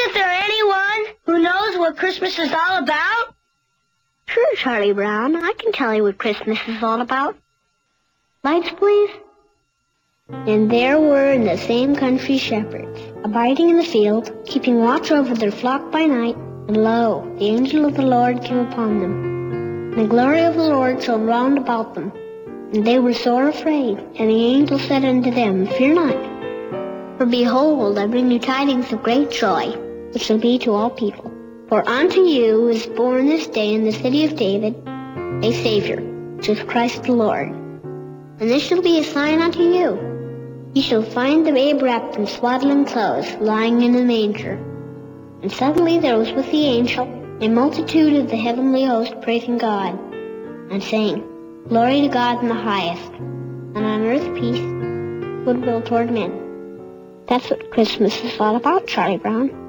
Isn't there anyone who knows what Christmas is all about? Sure, Charlie Brown. I can tell you what Christmas is all about. Lights, please. And there were in the same country shepherds, abiding in the field, keeping watch over their flock by night. And lo, the angel of the Lord came upon them. And the glory of the Lord shone round about them. And they were sore afraid. And the angel said unto them, Fear not. For behold, I bring you tidings of great joy, which shall be to all people. For unto you is born this day in the city of David a Savior, which is Christ the Lord. And this shall be a sign unto you. Ye shall find the babe wrapped in swaddling clothes, lying in a manger. And suddenly there was with the angel a multitude of the heavenly host praising God, and saying, Glory to God in the highest, and on earth peace, goodwill toward men. That's what Christmas is all about, Charlie Brown.